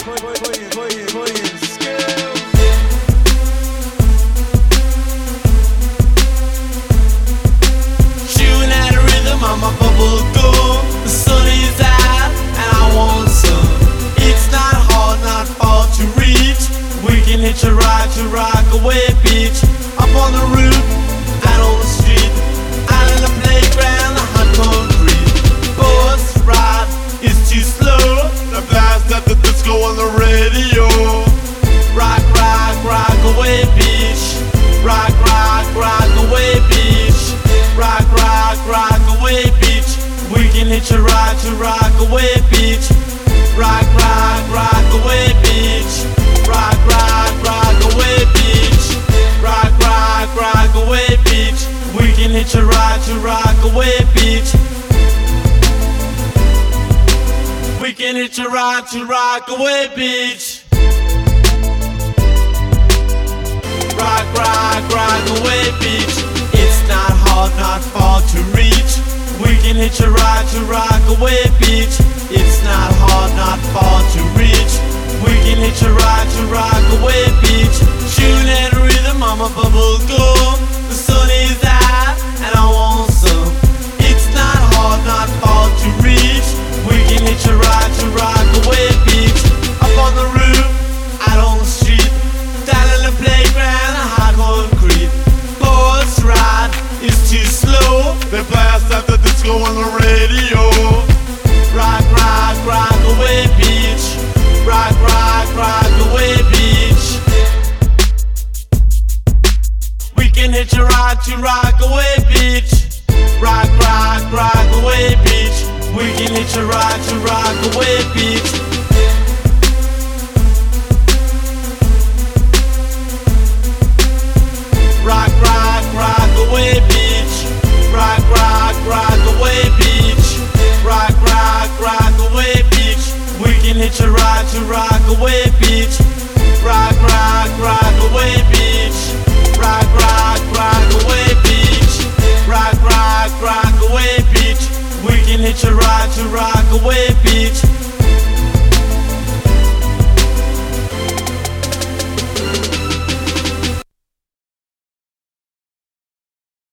playing skills. Chewing at a rhythm on my bubble gum. The sun is out and I want some. It's not hard, not far to reach. We can hitch a ride to rock away, bitch. Up on the roof, out on the street, out in the playground, the hot concrete. Bus ride is too slow. The blast at the disco on the radio. Rock, rock, rock away, bitch. Rock, rock, rock away, bitch. Rock, rock, rock away, bitch. We can hitch a ride to rock away, bitch. Rock, rock, rock away, bitch. Rock, rock, rock away, bitch. Rock, rock, rock away, bitch. We can hitch a ride to rock away, bitch. We can hitch a ride to rock away, bitch. Rock, rock, rock away, bitch. It's not hard, not far to reach. We can hitch a ride to rock away, bitch. It's not hard, not far to reach. We can hitch a ride to rock away, bitch. Shooting at a rhythm on my bubble gum. The sun is out and I want some. It's not hard, not far to reach. We can hitch a ride to rock away, bitch. Up on the roof, out on the street, down in the playground, a hot concrete. Bus ride is too slow. They blast at the disco on the radio. Rock, rock, rock away, bitch. Rock, rock, rock away, bitch. We can hitch a ride to rock away, bitch. Rock, rock, rock away, bitch. We can hitch a ride to rock away, bitch. Rock, rock, rock away, bitch. Rock, rock, rock away, bitch. Rock, rock, rock away, bitch. We can hitch a ride to rock away, bitch. Rock, rock, rock away, bitch. Rock, rock, rock away, bitch. Rock, rock, rock away, bitch. We can hitch a ride to rock away, bitch.